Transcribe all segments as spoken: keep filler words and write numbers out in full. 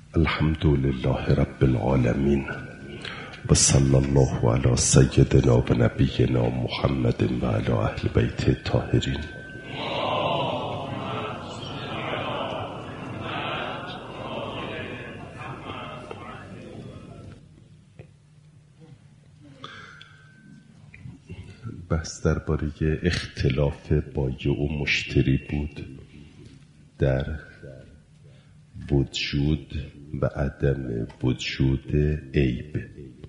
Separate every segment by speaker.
Speaker 1: الحمد لله رب العالمين و صلی الله علی سیدنا و نبینا محمد و علی اهل بیت الطاهرین. بحث درباره اختلاف بایع و مشتری بود در وجود و عدم وجود عیب.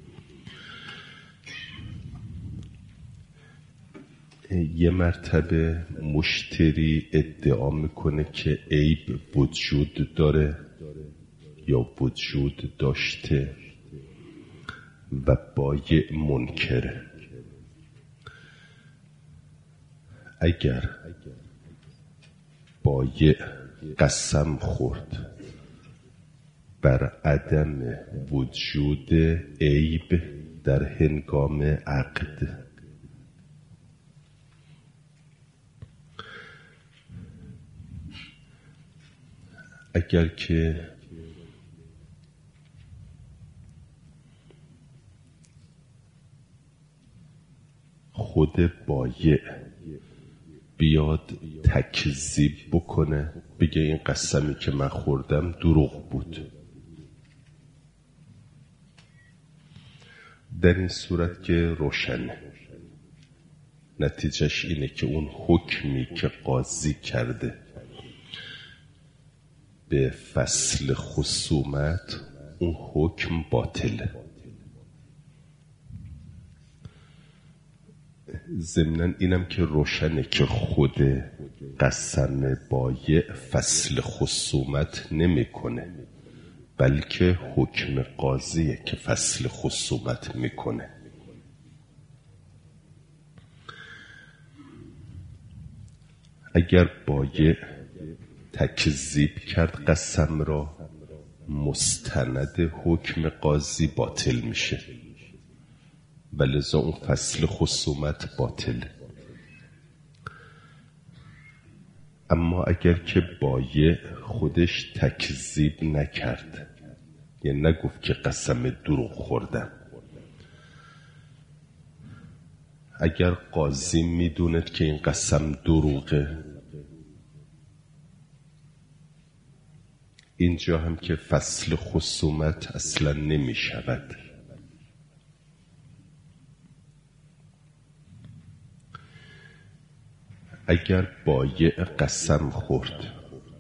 Speaker 1: یه مرتبه مشتری ادعا میکنه که عیب وجود داره یا وجود داشته و بایع منکره. اگر بایع قسم خورد بر عدم وجود عیب در هنگام عقد، اگر که خود بایع بیاد تکذیب بکنه، بگه این قسمی که من خوردم دروغ بود، در این صورت که روشنه، نتیجهش اینه که اون حکمی که قاضی کرده به فصل خصومت، اون حکم باطله. ضمناً اینم که روشنه که خود قسم بایع فصل خصومت نمیکنه، بلکه حکم قاضیه که فصل خصومت میکنه. اگر بایع تکذیب کرد قسم را، مستند حکم قاضی باطل میشه و لذا اون فصل خصومت باطله. اما اگر که بایع خودش تکذیب نکرد، یعنی نگفت که قسم دروغ خوردم، اگر قاضی میدوند که این قسم دروغه، اینجا هم که فصل خصومت اصلا نمی شود. اگر بایع قسم خورد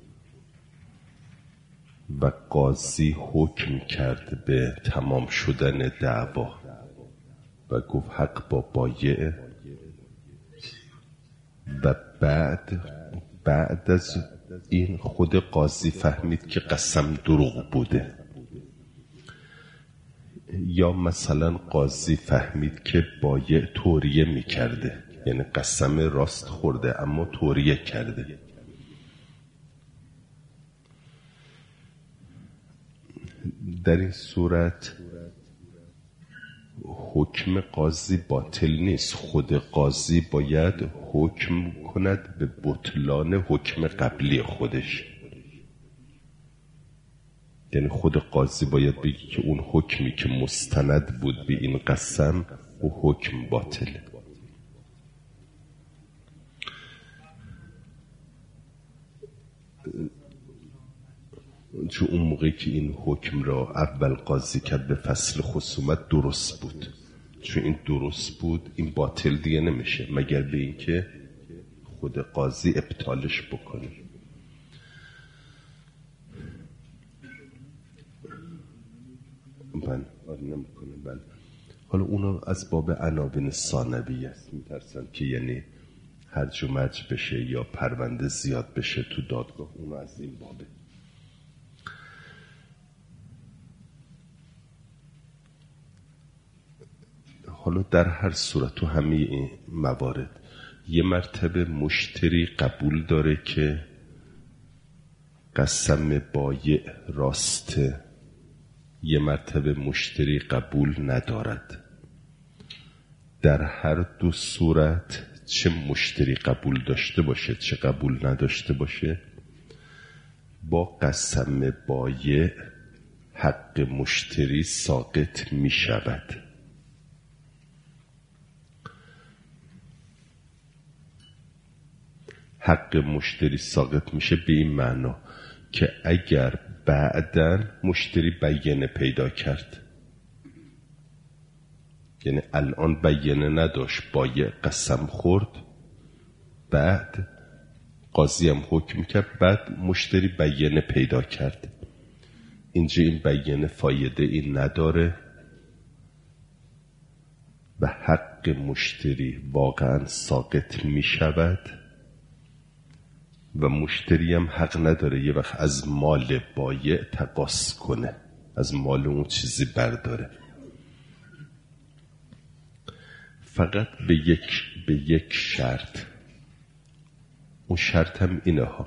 Speaker 1: و قاضی حکم کرد به تمام شدن دعوا و گفت حق با بایع، و بعد بعد از این خود قاضی فهمید که قسم دروغ بوده، یا مثلا قاضی فهمید که بایع توریه می کرده، یعنی قسم راست خورده اما توریه کرده، در این صورت حکم قاضی باطل نیست. خود قاضی باید حکم کند به بطلان حکم قبلی خودش، یعنی خود قاضی باید بگی که اون حکمی که مستند بود به این قسم، او حکم باطله. چون اون موقعی که این حکم را اول قاضی کرد به فصل خصومت درست بود، چون این درست بود این باطل دیگه نمیشه مگر به این که خود قاضی ابطالش بکنه. بله آره نمیکنه. بله حالا اونا از باب عناوین ثانویه است، میترسن که یعنی هرج و مرج بشه یا پرونده زیاد بشه تو دادگاه، اونا از این بابه. حالا در هر صورت تو همه این موارد یه مرتبه مشتری قبول داره که قسم بایع راسته، یه مرتبه مشتری قبول ندارد. در هر دو صورت، چه مشتری قبول داشته باشه چه قبول نداشته باشه، با قسم بایع حق مشتری ساقط می شود. حق مشتری ساقط میشه به این معنا که اگر بعداً مشتری بیانه پیدا کرد، یعنی الان بیانه نداشت، بایع قسم خورد، بعد قاضی هم حکم کرد، بعد مشتری بیانه پیدا کرد، اینجا این بیانه فایده این نداره و حق مشتری واقعا ساقط می شود و مشتری هم حق نداره یه وقت از مال بایع تقاص کنه، از مال اون چیزی برداره. فقط به یک به یک شرط، اون شرط هم اینه ها،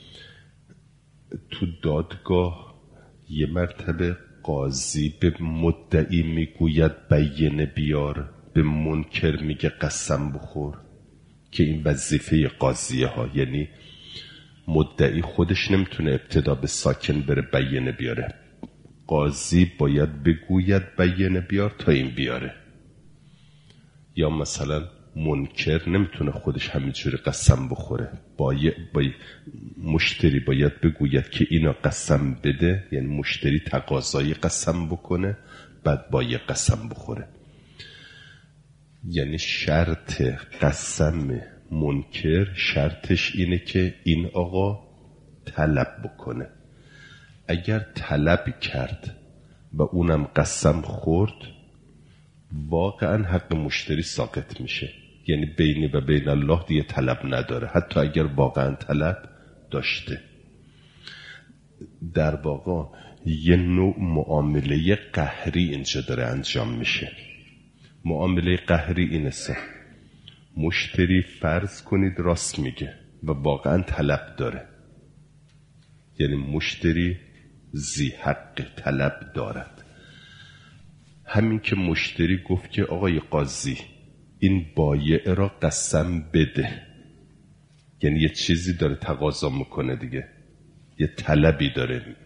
Speaker 1: تو دادگاه یه مرتبه قاضی به مدعی میگوید بیانه بیار، به منکر میگه قسم بخور، که این وظیفه قاضیه ها، یعنی مدعی خودش نمیتونه ابتدا به ساکن بره بیانه بیاره، قاضی باید بگوید بیانه بیار تا این بیاره. یا مثلا منکر نمیتونه خودش همینجوری قسم بخوره، باید, باید مشتری باید بگوید که اینا قسم بده، یعنی مشتری تقاضای قسم بکنه، بعد باید قسم بخوره. یعنی شرط قسم منکر شرطش اینه که این آقا طلب بکنه. اگر طلب کرد و اونم قسم خورد، واقعا حق مشتری ساقط میشه، یعنی بینی و بین الله دیگه طلب نداره، حتی اگر واقعا طلب داشته. در واقع یه نوع معامله قهری اینجا داره انجام میشه. معامله قهری اینه سه، مشتری فرض کنید راست میگه و واقعا طلب داره، یعنی مشتری ذی حق طلب دارد. همین که مشتری گفت که آقای قاضی این بایع را قسم بده، یعنی یه چیزی داره تقاضا میکنه دیگه، یه طلبی داره.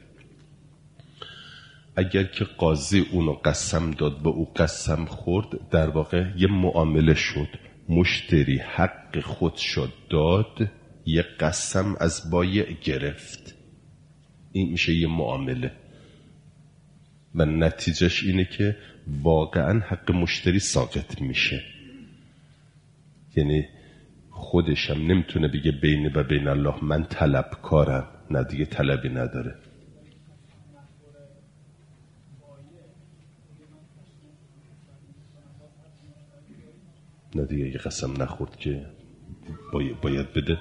Speaker 1: اگر که قاضی اونو قسم داد و او قسم خورد، در واقع یه معامله شد، مشتری حق خود شد داد، یه قسم از بایع گرفت، این میشه یه معامله و نتیجهش اینه که واقعا حق مشتری ساقط میشه. یعنی خودش هم نمیتونه بگه بین و بین الله من طلبکارم، نه دیگه طلبی نداره. نه دیگه اگه قسم نخورد که باید, باید بدت.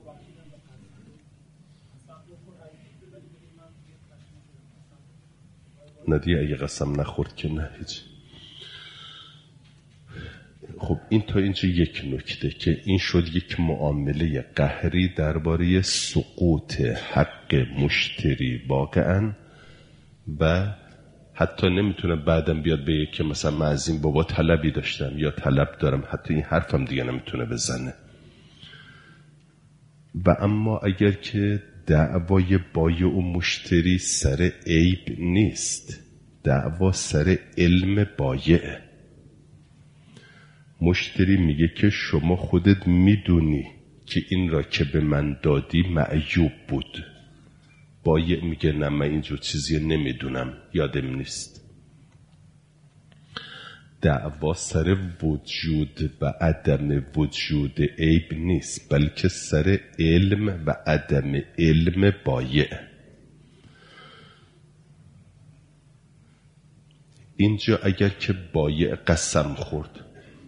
Speaker 1: نه دیگه اگه قسم نخورد که نه هیچ. خب این تا اینجا یک نکته که این شد یک معامله قهری درباره سقوط حق مشتری واقعا، و حتی نمیتونه بعدم بیاد بگه که مثلا من از این بابا طلبی داشتم یا طلب دارم، حتی این حرفم دیگه نمیتونه بزنه. و اما اگر که دعوای بایع و مشتری سر عیب نیست، دعوا سر علم بایع، مشتری میگه که شما خودت میدونی که این را که به من دادی معیوب بود، بایع میگه نه من اینجور چیزی نمیدونم، یادم نیست. دعوا سر وجود و عدم وجود عیب نیست، بلکه سر علم و عدم علم بایع. اینجا اگر که بایع قسم خورد،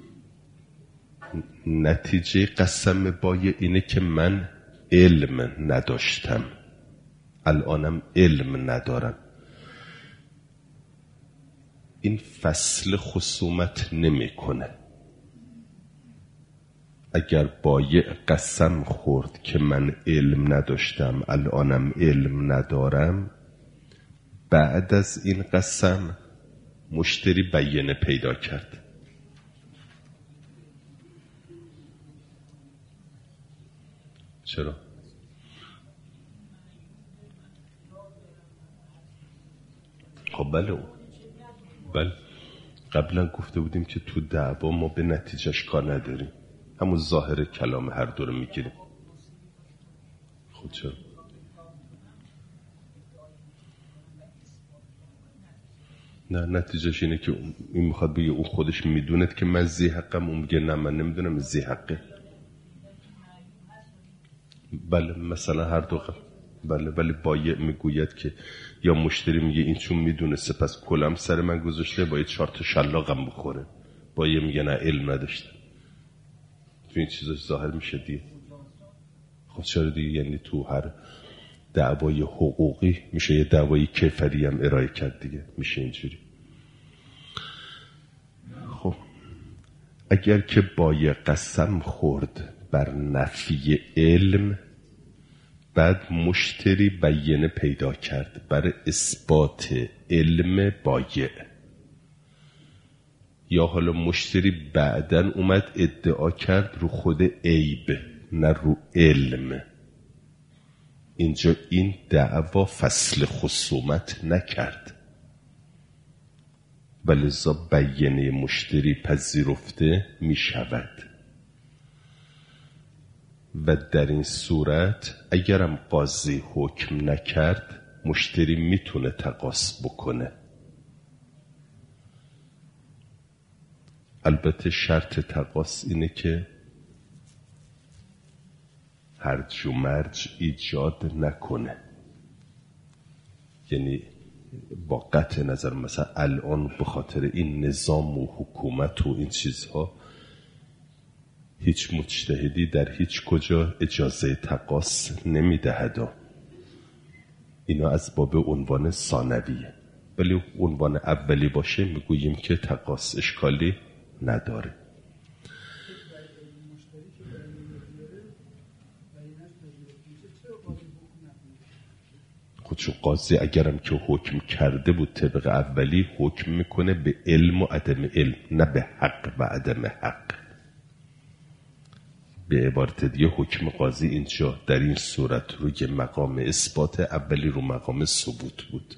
Speaker 1: نتیجه قسم بایع اینه که من علم نداشتم، الانم علم ندارم، این فصل خصومت نمی کنه. اگر بایع قسم خورد که من علم نداشتم الانم علم ندارم، بعد از این قسم مشتری بیانه پیدا کرد، چرا؟ خب بله بله قبلا گفته بودیم که تو دعوا ما به نتیجهش کار نداریم، همون ظاهر کلام هر دو رو میگیریم. خب چرا؟ نه نتیجهش اینه که این میخواد بگه اون خودش میدوند که من زی حقم، اون میگه نه من نمیدونم زی حقه. بله مثلا هر دو قبل. بله ولی بایع میگوید که یا مشتری میگه این چون میدونه سپس کلم سر من گذاشته باید چهار تا شلاقم بخوره، بایع میگه نه علم نداشته. تو این چیزاش ظاهر میشه دیگه. خب چرا دیگه؟ یعنی تو هر دعوای حقوقی میشه یه دعوای کیفری هم ارائه کرد دیگه، میشه اینجوری. خب اگر که بایع قسم خورد بر نفی علم، بعد مشتری بیانه پیدا کرد بر اثبات علم بایع، یا حالا مشتری بعدن اومد ادعا کرد رو خود عیب نه رو علم، اینجا این دعوا فصل خصومت نکرد، ولذا بیانه مشتری پذیرفته می شود. و در این صورت اگرم قاضی حکم نکرد مشتری میتونه تقاص بکنه. البته شرط تقاص اینه که هرج و مرج ایجاد نکنه، یعنی با قطع نظر مثلا الان به خاطر این نظام و حکومت و این چیزها هیچ مجتهدی در هیچ کجا اجازه تقاص نمیدهد، اینا از باب عنوان ثانویه، ولی عنوان اولی باشه میگوییم که تقاص اشکالی نداره. خودشو قاضی اگرم که حکم کرده بود طبق اولی حکم میکنه به علم و عدم علم، نه به حق و عدم حق. به عبارت دیگه حکم قاضی اینجا در این صورت روی مقام اثبات، اولی رو مقام ثبوت بود.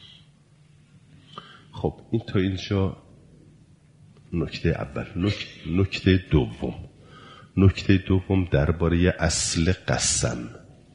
Speaker 1: خب این تا اینجا نکته اول. نکته دوم نکته دوم درباره اصل قسم.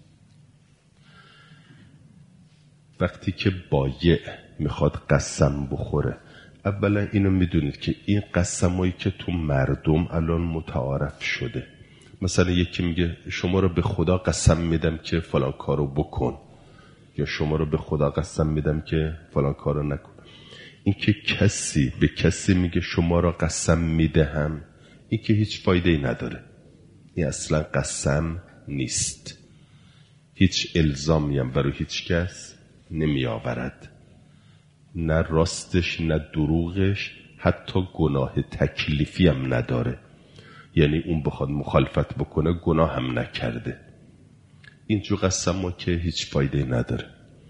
Speaker 1: وقتی که بایع میخواد قسم بخوره، اولا اینو میدونید که این قسمایی که تو مردم الان متعارف شده، مثلا یکی میگه شما رو به خدا قسم میدم که فلان کارو بکن، یا شما رو به خدا قسم میدم که فلان کارو نکن. این که کسی به کسی میگه شما رو قسم میدهم، این که هیچ فایده ای نداره، این اصلا قسم نیست، هیچ الزامی هم برای هیچ کس نمی آورد، نه راستش نه دروغش، حتی گناه تکلیفی هم نداره، یعنی اون بخواد مخالفت بکنه گناه هم نکرده. اینجور قسم ها که هیچ فایده نداره.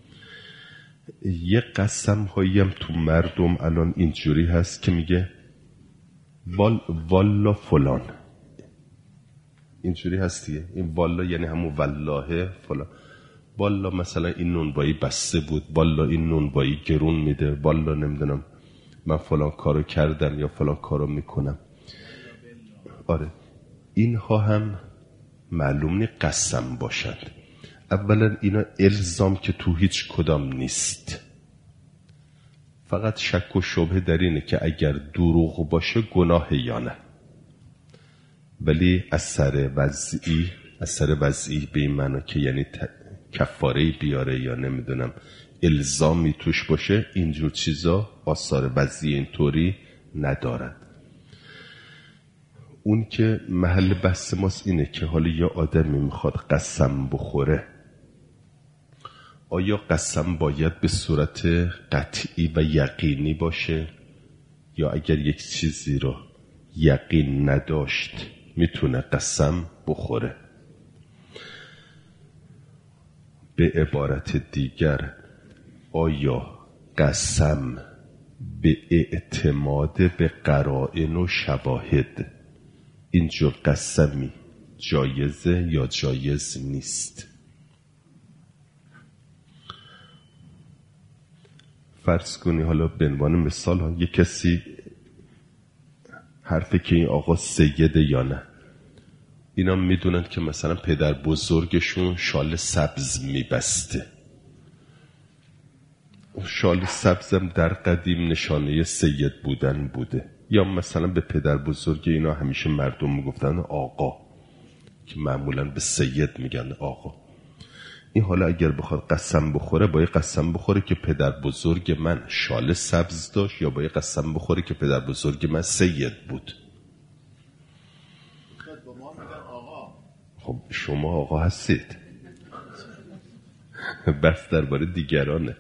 Speaker 1: یه قسم هایی هم تو مردم الان اینجوری هست که میگه وال والا فلان، اینجوری هست دیگه. این والا یعنی همون والله فلان، والا مثلا این نونوایی بسته بود، والا این نونوایی گرون میده، والا نمیدونم من فلان کارو کردم یا فلان کارو میکنم. آره اینها هم معلوم نی قسم باشد. اولا اینا الزام که تو هیچ کدام نیست، فقط شک و شبهه در اینه که اگر دروغ باشه گناه یا نه، ولی اثر وضعی اثر وضعی به این معنی که یعنی کفاره بیاره یا نمیدونم الزامی توش باشه، اینجور چیزا آثار وضعی اینطوری ندارد. اون که محل بحث ماست اینه که حالا یا آدمی میخواد قسم بخوره، آیا قسم باید به صورت قطعی و یقینی باشه، یا اگر یک چیزی رو یقین نداشت میتونه قسم بخوره؟ به عبارت دیگر آیا قسم به اعتماد به قرائن و شواهد اینجور قسمی جایزه یا جایز نیست؟ فرض کنی حالا به عنوان مثال ها یه کسی حرفه که این آقا سیده یا نه، اینا میدونن که مثلا پدر بزرگشون شال سبز میبسته. شال سبزم در قدیم نشانه سید بودن بوده. یا مثلا به پدر بزرگ اینا همیشه مردم میگفتن آقا، که معمولا به سید میگن آقا. این حالا اگر بخواد قسم بخوره، باید قسم بخوره که پدر بزرگ من شال سبز داشت، یا باید قسم بخوره که پدر بزرگ من سید بود. خب شما آقا هستید. بس درباره دیگرانه.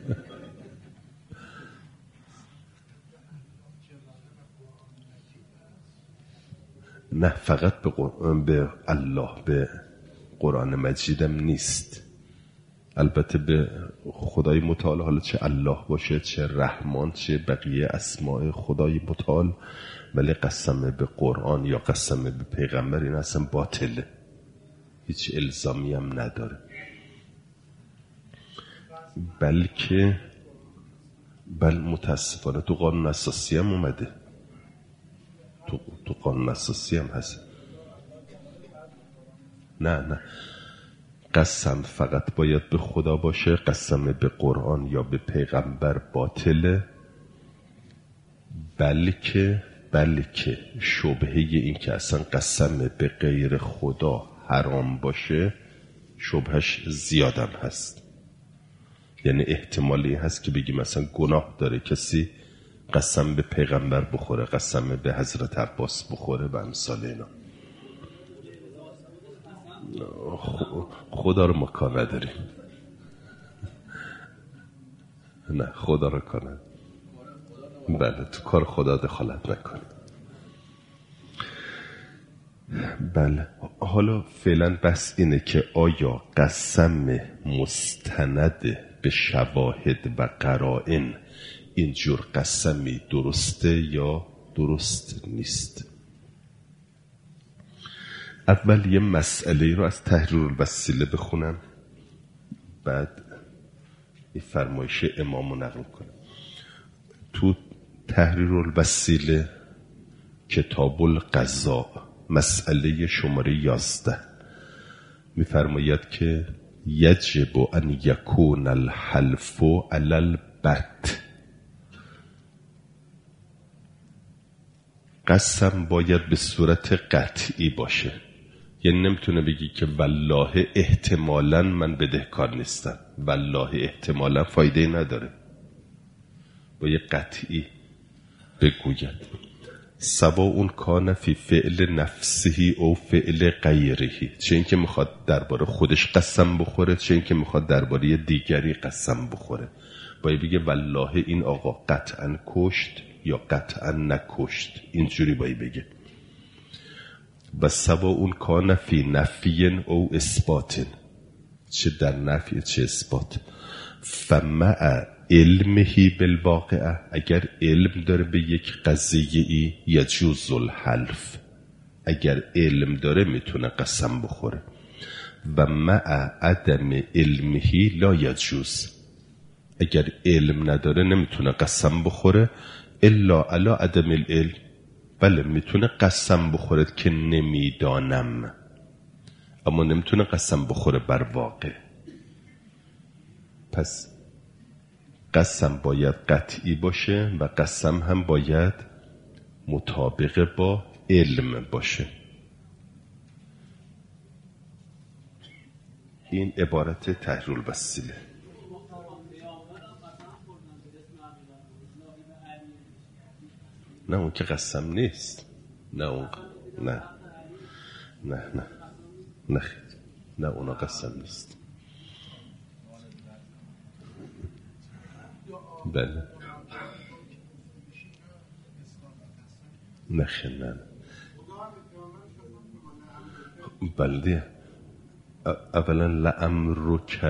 Speaker 1: نه فقط به, قر... به الله، به قرآن مجیدم نیست، البته به خدای متعال، حالا چه الله باشه، چه رحمان، چه بقیه اسماء خدای متعال، ولی قسم به قرآن یا قسم به پیغمبر این اصلا باطله، هیچ الزامی هم نداره. بلکه بل متاسفانه تو قانون اساسی هم اومده، تو, تو قانون اساسی هم هست. نه نه قسم فقط باید به خدا باشه، قسم به قرآن یا به پیغمبر باطله. بلکه بلکه شبهه این که اصلا قسم به غیر خدا حرام باشه شبهش زیادم هست. یعنی احتمالی هست که بگی مثلا گناه داره کسی قسم به پیغمبر بخوره، قسم به حضرت عباس بخوره و امثال اینا. خدا رو ما کار نداریم. نه خدا رو کار نداریم. بله تو کار خدا دخالت نکنیم. بله حالا فعلا بس اینه که آیا قسم مستند به شواهد و قرائن اینجور قسمی درسته یا درست نیست؟ اول یه مسئله رو از تحریر الوسیله بخونم، بعد این فرمایش امامو نقل کنم. تو تحریر الوسیله کتاب القضاء مسئله شماره یازده میفرماید که یجب ان یکون الحلف علی البت، قسم باید به صورت قطعی باشه. یعنی نمیتونه بگی که والله احتمالاً من بدهکار نیستم، والله احتمالاً فایده نداره، باید قطعی بگوید. سواء کان فی فعل نفسه او فعل غیره، چه این که میخواد درباره خودش قسم بخوره، چه این که میخواد درباره دیگری قسم بخوره، باید بگه والله این آقا قطعاً کشت یا قطعاً نکشت، اینجوری باید بگه. و سواء کان فی نفی او اثبات، چه در نفی چه اثبات. فمع علمه بالواقعه، اگر علم داره به یک قضیه ای یجوز الحلف، اگر علم داره میتونه قسم بخوره. و مع عدم علمه لا یجوز، اگر علم نداره نمیتونه قسم بخوره. الا علی عدم العلم، بله میتونه قسم بخوره که نمیدانم، اما نمیتونه قسم بخوره بر واقع. پس قسم باید قطعی باشه و قسم هم باید مطابق با علم باشه. این عبارت تحریر الوسیله. نه اون که قسم نیست، نه اون نه نه نه نه نه اونا قسم نیست. بله نخه نه بله. اولا لعمرک،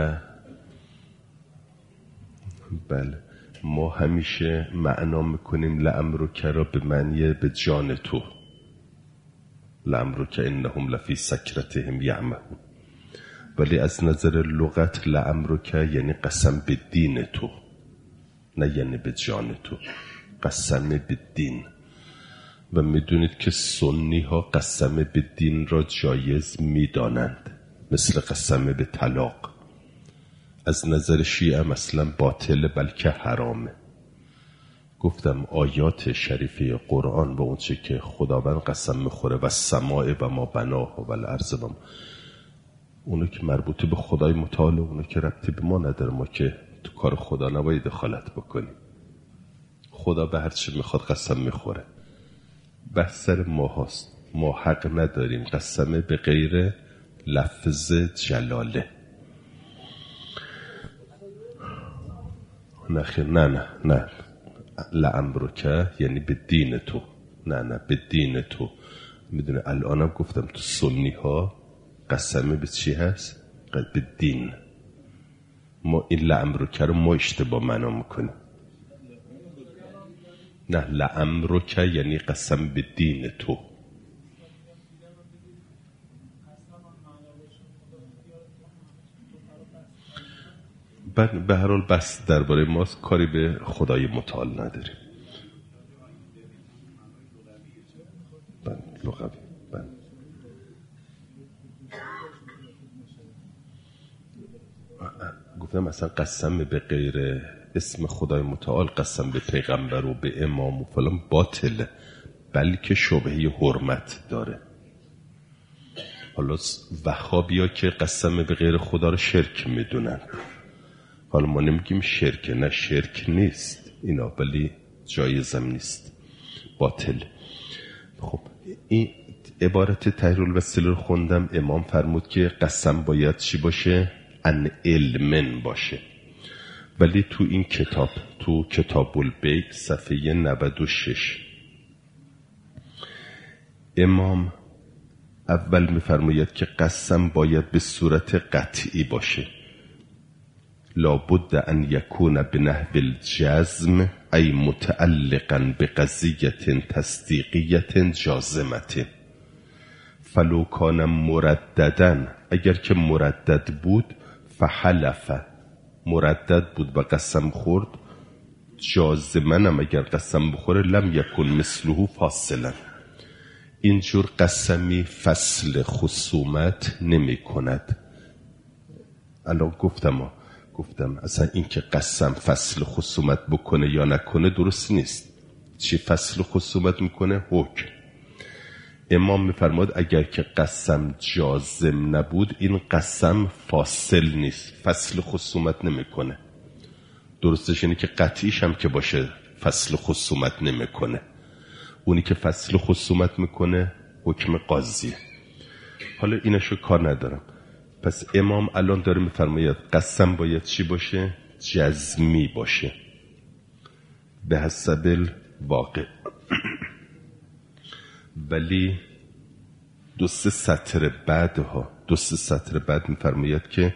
Speaker 1: بله ما همیشه معنا میکنیم لعمرک را به معنی به جان تو، لعمرک انهم لفی سکرتهم یعمهون، ولی از نظر لغت لعمرک یعنی قسم به دین تو، نه یعنی به جان تو، قسم به دین. و میدونید که سنی ها قسم به دین را جایز میدانند، مثل قسم به طلاق. از نظر شیعه مثلا باطل بلکه حرامه. گفتم آیات شریفه قرآن با اون چه که خداوند قسم میخوره و سماع و ما بناه و الارض و ما، اونو که مربوطه به خدای متعال، اونو که ربطی به ما نداره، ما که تو کار خدا نباید دخالت بکنیم. خدا به هر چی میخواد قسم میخوره. بحث سر ما هاست، ما حق نداریم قسم به غیر لفظ جلاله. نه نه نه نه لعمرکه یعنی به دین تو، نه نه به دین تو. میدونه الانم گفتم تو سنی ها قسمه به چی هست؟ به دین. ما این لعمرکه رو ما اشتباه معنا میکنیم. نه لعمرکه یعنی قسم به دین تو. به هر حال بس درباره ماست، کاری به خدای متعال نداریم. بله لغوی. بله گفتم مثلا قسم به غیر اسم خدای متعال، قسم به پیغمبر و به امام و فلان باطله، بلکه شبهه حرمت داره. حالا وهابیا که قسم به غیر خدا رو شرک میدونن. حالا ما نمیگیم شرک، نه شرک نیست اینا، ولی جایزم نیست، باطل. خب این عبارت تحریر الوسیله رو خوندم. امام فرمود که قسم باید چی باشه؟ ان علمن باشه. ولی تو این کتاب، تو کتاب البیع صفحه نود و شش، امام اول میفرماید که قسم باید به صورت قطعی باشه. لابد ان یکون بنحو الجزم ای متعلقا بقضیة تصدیقیة جازمة. فلو کان مرددا، اگر که مردد بود، فحلف، مردد بود و قسم خورد، جازمنم اگر قسم بخوره، لم یکن مثله فاصلا. اینجور قسمی فصل خصومت نمی کند. الان گفتم گفتم اصلا این که قسم فصل خصومت بکنه یا نکنه درست نیست. چی فصل خصومت میکنه؟ حکم. امام میفرماد اگر که قسم جازم نبود، این قسم فاصل نیست، فصل خصومت نمیکنه. درستش اینه که قطعیش هم که باشه فصل خصومت نمیکنه. اونی که فصل خصومت میکنه حکم قاضیه. حالا اینشو کار ندارم. پس امام الان داره میفرماید قسم باید چی باشه؟ جزمی باشه به حسب الواقع. ولی دو سه سطر بعدها دو سه سطر بعد میفرماید که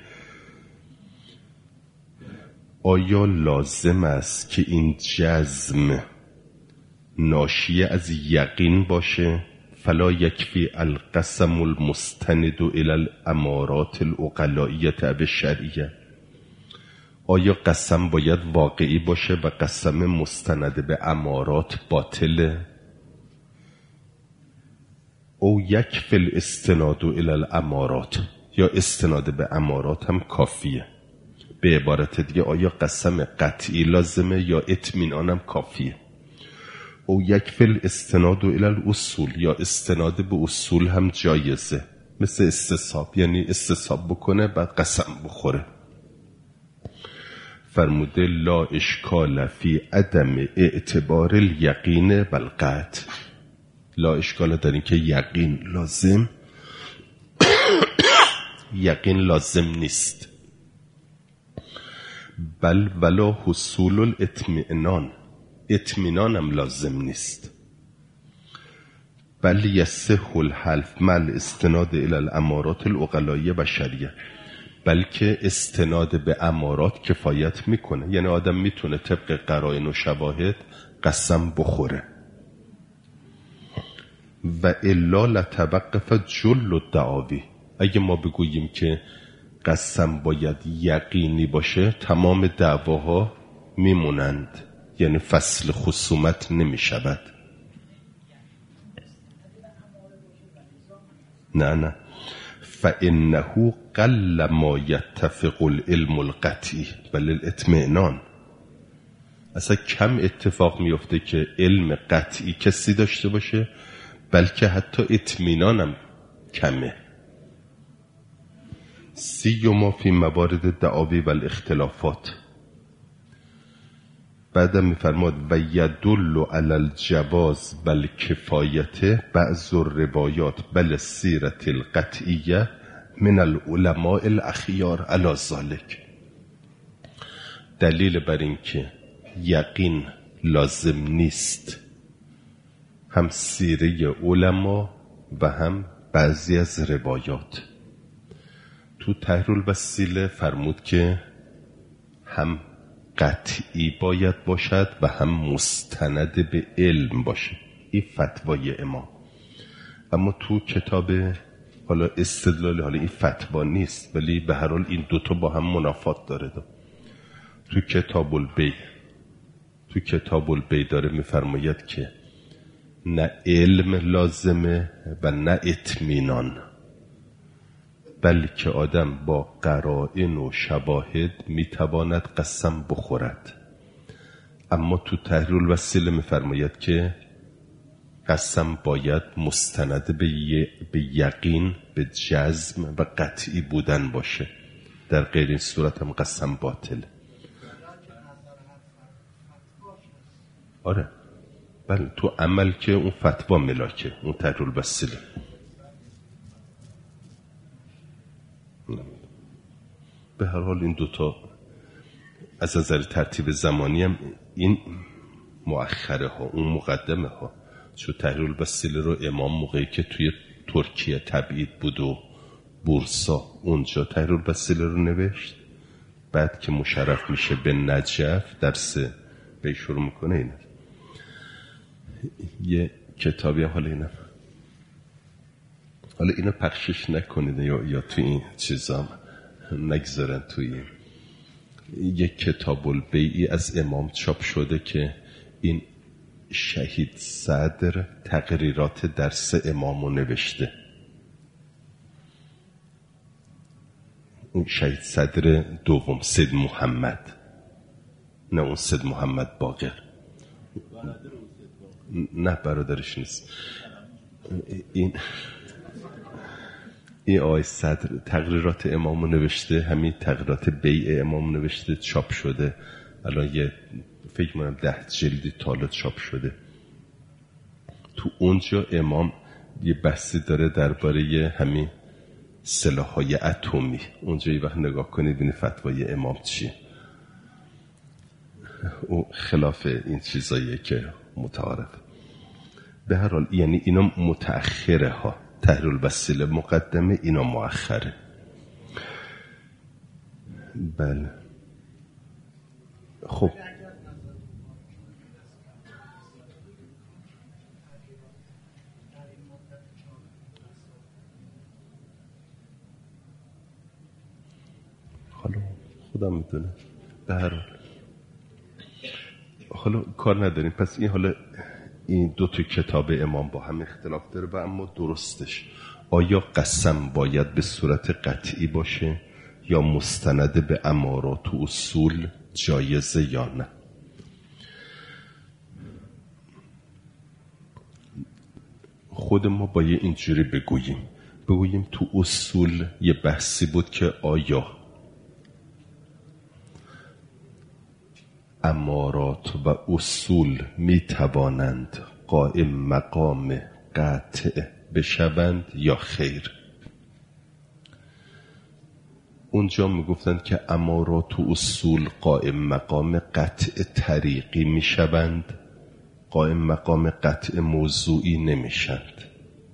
Speaker 1: آیا لازم است که این جزم ناشی از یقین باشه؟ فلا یکفی القسم المستند الى الامارات العقلائیه و الشرعیه. آیا قسم باید واقعی باشه و قسم مستند به امارات باطله؟ او یکفی الاستناد الى الامارات، یا استناد به امارات هم کافیه؟ به عبارت دیگه آیا قسم قطعی لازمه یا اطمینان هم کافیه؟ او یکفی الاستناد الى الاصول، یا استناد به اصول هم جایزه، مثل استصحاب، یعنی استصحاب بکنه بعد قسم بخوره. فرموده لا اشکال فی عدم اعتبار الیقین بالقطع. لا اشکال در این که یقین لازم یقین لازم نیست. بل ولا حصول الاطمینان، اطمینانم لازم نیست. بل یصح الحلف مع الاستناد الى الامارات العقلائیه و شریعه. بلکه استناد به امارات کفایت میکنه، یعنی آدم میتونه طبق قرائن و شواهد قسم بخوره. و الا لتوقف جل الدعاوی. اگه ما بگوییم که قسم باید یقینی باشه، تمام دعواها میمونند، یعنی فصل خصومت نمیشود. نه نه فإنه قل ما يتفق العلم القطعی بل الاطمئنان. اصلا کم اتفاق میفته که علم قطعی کسی داشته باشه، بلکه حتی اطمینانم کمه. سیما فی موارد دعاوی و الاختلافات. بعدم میفرماد و یدل علی الجواز بل کفایت بعض الروایات بل سیرت القطعیه من العلماء الاخیار علی ذلک. دلیل بر این که یقین لازم نیست، هم سیره علما و هم بعضی از روایات. تو تحریر الوسیله فرمود که هم قطعی باید باشد و هم مستند به علم باشه. این فتوای امام. اما تو کتاب حالا استدلال، حالا این فتوا نیست، ولی به هر حال این دوتا با هم منافات داره. دو. تو کتاب البیع تو کتاب البیع داره میفرماید که نه علم لازمه و نه اطمینان، بلکه آدم با قرائن و شواهد میتواند قسم بخورد. اما تو تحریر الوسیله میفرماید که قسم باید مستند به, ی... به یقین، به جزم و قطعی بودن باشه، در غیر این صورت هم قسم باطل. آره بله، تو عمل که اون فتوا ملاکه، اون تحریر الوسیله. به هر حال این دوتا از نظر ترتیب زمانی هم این مؤخره ها اون مقدمه ها. چون تحریر الوسیله رو امام موقعی که توی ترکیه تبعید بود و بورسا، اونجا تحریر الوسیله رو نوشت. بعد که مشرف میشه به نجف درس به شروع میکنه. اینه یه کتابی، حالا اینم حالا اینو پخشش نکنید یا, یا توی این چیزام نگذارن. توی یک کتاب البیعی از امام چاپ شده که این شهید صدر تقریرات درس امامو نوشته. اون شهید صدر دوم، سید محمد، نه اون سید محمد باقر، نه برادرش نیست. این این آقای صدر تقریرات امامو نوشته، همین تقریرات بیع امامو نوشته، چاپ شده. الان یه فکر منم ده جلدی تالا چاپ شده. تو اونجا امام یه بحثی داره درباره همین سلاح‌های اتمی. اونجا یه وقت نگاه کنید ببینید فتوای امام چیه. او خلاف این چیزاییه که متعارف. به هر حال یعنی اینا متأخره ها، تحریر الوسیله مقدمه، اینا مؤخره. بله خب حالا خودم میدونه. به هر حال حالا کار نداریم. پس این حالا این دو تا کتاب امام با هم اختلاف داره و اما درستش آیا قسم باید به صورت قطعی باشه یا مستند به امارات و اصول جایزه یا نه. خود ما باید اینجوری بگوییم بگوییم تو اصول یه بحثی بود که آیا امارات و اصول می توانند قائم مقام قطع بشوند یا خیر. اونجا می گفتند که امارات و اصول قائم مقام قطع طریقی می شوند، قائم مقام قطع موضوعی نمی شند.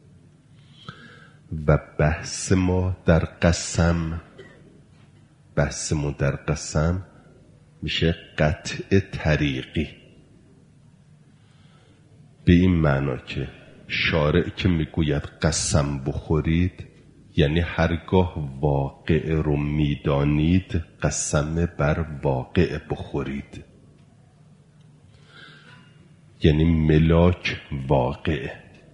Speaker 1: و بحث ما در قسم بحث ما در قسم میشه قطع طریقی، به این معنا که شارع که میگوید قسم بخورید یعنی هرگاه واقع رو میدانید قسم بر واقع بخورید. یعنی ملاک واقعه.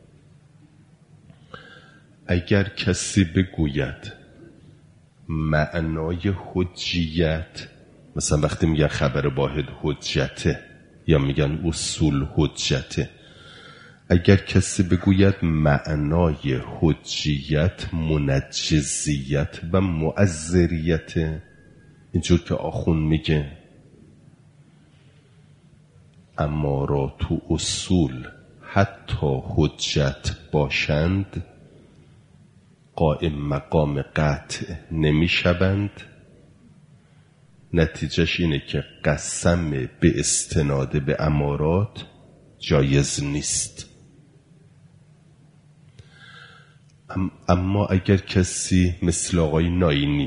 Speaker 1: اگر کسی بگوید معنای حجیت، مثلا وقتی میگن خبر واحد حجته یا میگن اصول حجته، اگر کسی بگوید معنای حجیت منجزیت و معذریت، اینجور که آخون میگه امارات و اصول حتی حجت باشند قائم مقام قطع نمی شوند، نتیجهش اینه که قسم به استناد به امارات جایز نیست. اما اگر کسی مثل آقای ناینی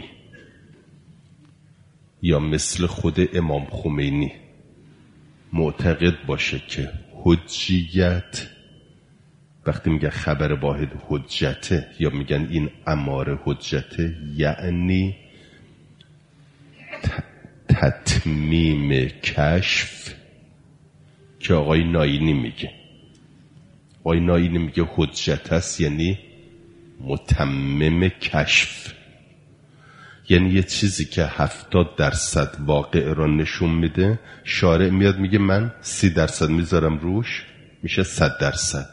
Speaker 1: یا مثل خود امام خمینی معتقد باشه که حجیت، وقتی میگن خبر واحد حجته یا میگن این اماره حجته، یعنی تتمیم کشف که آقای ناینی میگه. آقای ناینی میگه حجت است یعنی متمم کشف، یعنی یه چیزی که هفتاد درصد واقع را نشون میده، شارع میاد میگه من سی درصد میذارم روش، میشه صد درصد.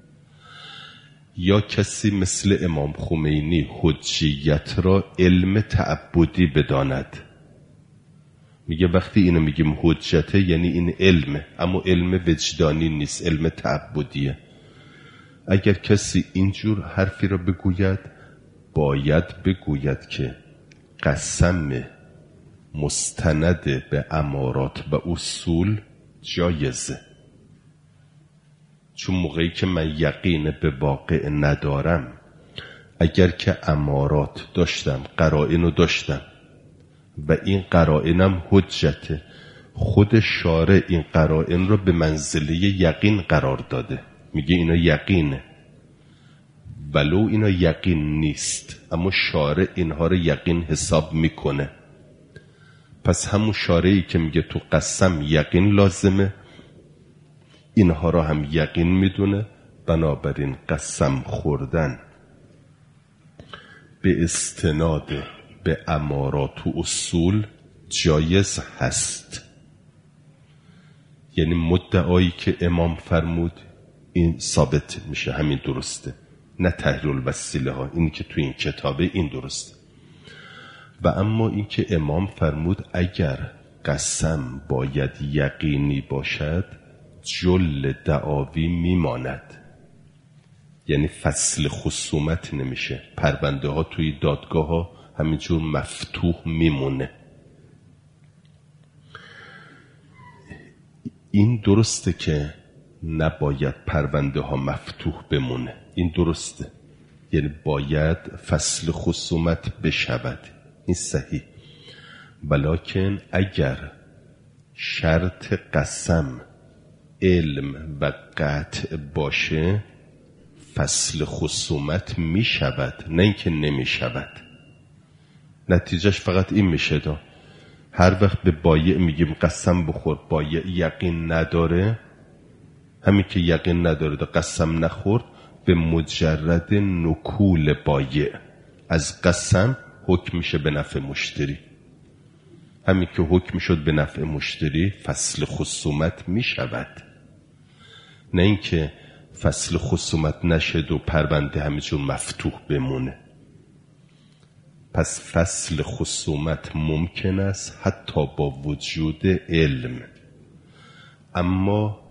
Speaker 1: یا کسی مثل امام خمینی حجیت را علم تعبدی بداند، میگه وقتی اینو میگیم حجته یعنی این علمه، اما علم وجدانی نیست، علم تعبدیه. اگر کسی اینجور حرفی را بگوید، باید بگوید که قسم مستند به امارات و اصول جایزه، چون موقعی که من یقین به واقع ندارم، اگر که امارات داشتم، قرائنو داشتم و این قرائنم حجته، خود شارع این قرائن رو به منزله یقین قرار داده، میگه اینا یقینه، ولو اینا یقین نیست اما شارع اینها رو یقین حساب میکنه. پس همون شارعی که میگه تو قسم یقین لازمه، اینها رو هم یقین میدونه، بنابراین قسم خوردن به استناد به امارات و اصول جایز هست. یعنی مدعایی که امام فرمود این ثابت میشه، همین درسته، نه تحریل الوسیله ها، اینی که تو این کتابه این درسته. و اما این که امام فرمود اگر قسم باید یقینی باشد جل دعاوی میماند، یعنی فصل خصومت نمیشه، پرونده ها توی دادگاه ها همینجور مفتوح میمونه. این درسته که نباید پرونده ها مفتوح بمونه، این درسته، یعنی باید فصل خصومت بشود، این صحیح. ولکن اگر شرط قسم علم و قطع باشه فصل خصومت می شود، نه اینکه نمی شود. نتیجهش فقط این میشه دا هر وقت به بایع میگیم قسم بخور، بایع یقین نداره، همین که یقین نداره دا قسم نخورد، به مجرد نکول بایع از قسم حکم میشه به نفع مشتری. همین که حکم شد به نفع مشتری فصل خصومت میشود، نه اینکه فصل خصومت نشد و پرونده همینجور مفتوح بمونه. پس فصل خصومت ممکن است حتی با وجود علم، اما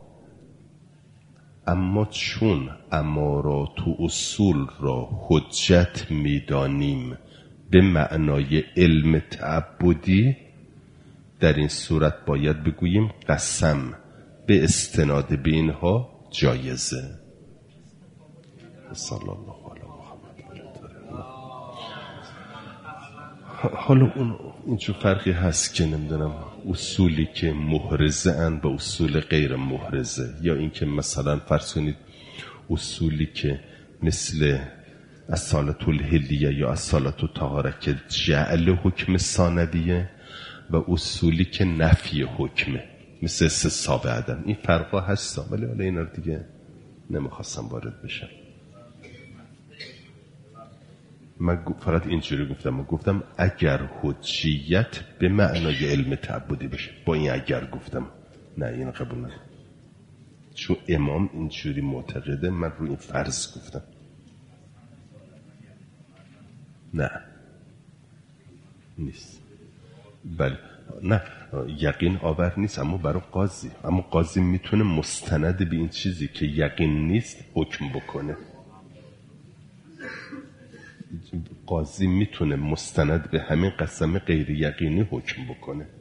Speaker 1: اما چون امارات و اصول را حجت میدانیم به معنای علم تعبدی، در این صورت باید بگوییم قسم به استناد به اینها جایزه. صلی الله علیه محمد. حالا اون اینجور فرقی هست که نمیدونم اصولی که محرزه اند با اصول غیر محرزه، یا اینکه مثلا فرض کنید اصولی که مثل اصالت الهلیه یا اصالت الطهاره که جعل حکم ثانویه و اصولی که نفی حکمه، مثل استصحاب عدم. این فرقا هستا، ولی حالا اینا رو دیگه نمیخواستم وارد بشم. من فقط اینجوری گفتم، من گفتم اگر حجیت به معنای علم تعبدی بشه، با این اگر گفتم، نه این قبول ندارم، چون امام اینجوری معتقده، من رو این فرض گفتم. نه نیست. بله نه یقین آور نیست، اما برای قاضی، اما قاضی میتونه مستند به این چیزی که یقین نیست حکم بکنه. قاضی میتونه مستند به همین قسم غیر یقینی حکم بکنه.